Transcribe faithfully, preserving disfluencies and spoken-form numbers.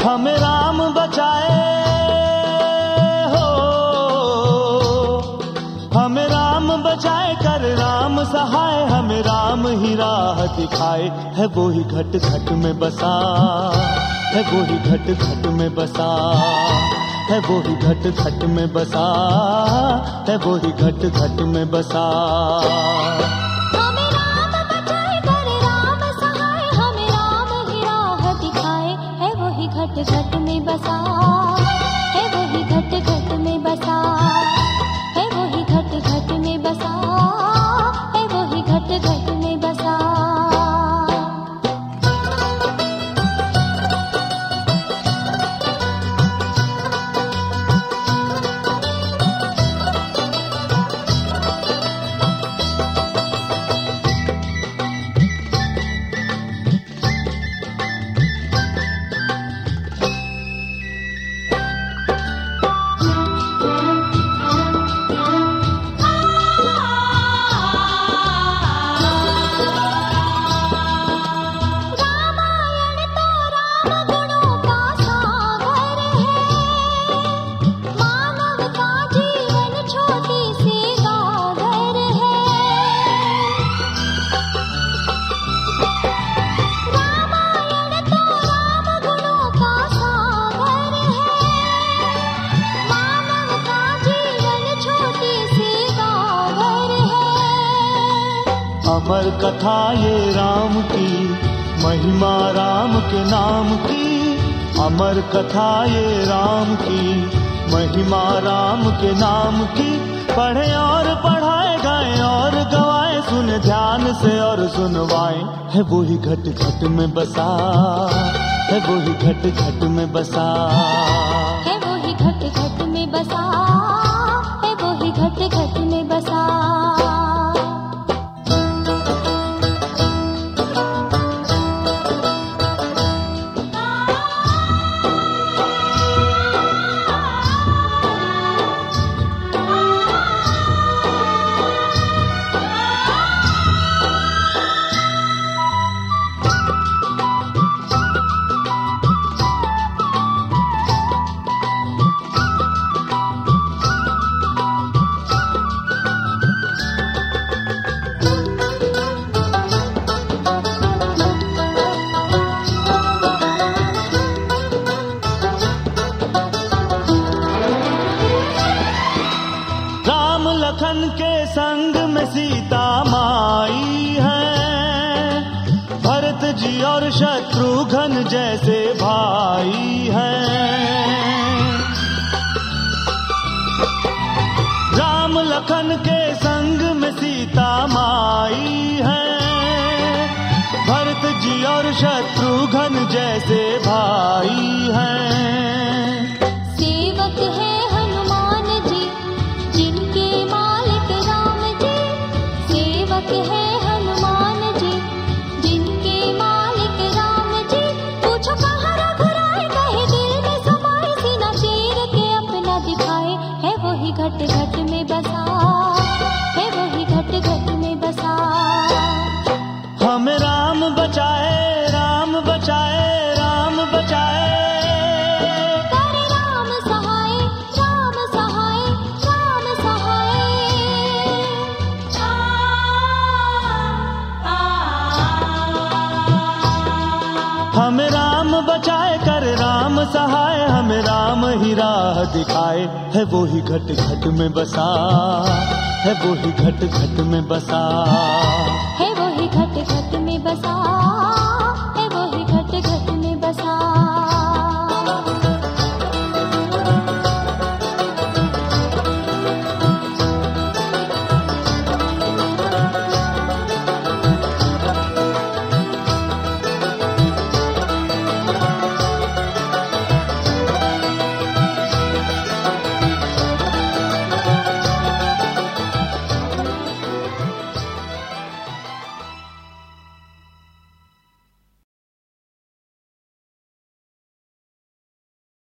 हमें राम बचाए हो, हमें राम बचाए कर राम सहाय, हमें राम ही राह दिखाए। है वो ही घट घट में बसा, है वो ही घट घट में बसा, है वो ही घट घट में बसा, है वो ही घट घट में बसा। हमें राम बचाए कर राम सहाय, हमें राम ही राह दिखाए। है वो ही घट घट में बसा, है वो ही घट घट में बसा, है वो ही घट घट में बसा, है वो ही घट घट में बसा। अमर कथा ये राम की, महिमा राम के नाम की। अमर कथा ये राम की, महिमा राम के नाम की। पढ़े और पढ़ाए, गाए और गवाए, सुन ध्यान से और सुनवाए। है वो ही घट घट में बसा, है वो ही घट घट में बसा, है वो ही घट घट में बसा, है वो ही घट घट में बसा। लखन के संग में सीता माई है, भरत जी और शत्रुघ्न जैसे भाई हैं। राम लखन के संग में सीता माई है, भरत जी और शत्रुघ्न जैसे भाई हैं। सेवक है हनुमान जी, जिनके मालिक राम जी। सेवक है हनुमान जी, जिनके मालिक राम जी। पूछो कहाँ रघुराई, कहे दिल में समाए। सीना चीर के अपना दिखाए, है वो ही घट घट में बसा, है वो ही घट घट में बसा। हमें राम बचाए, राम बचाए, राम बचाए। करे राम सहाय, राम सहाय, राम सहाय। हमें राम बचाए कर राम सहाय, हमें राम ही राह दिखाए। है वो ही घट घट में बसा, है वो ही घट घट में बसा, है वो ही घट घट में बसा।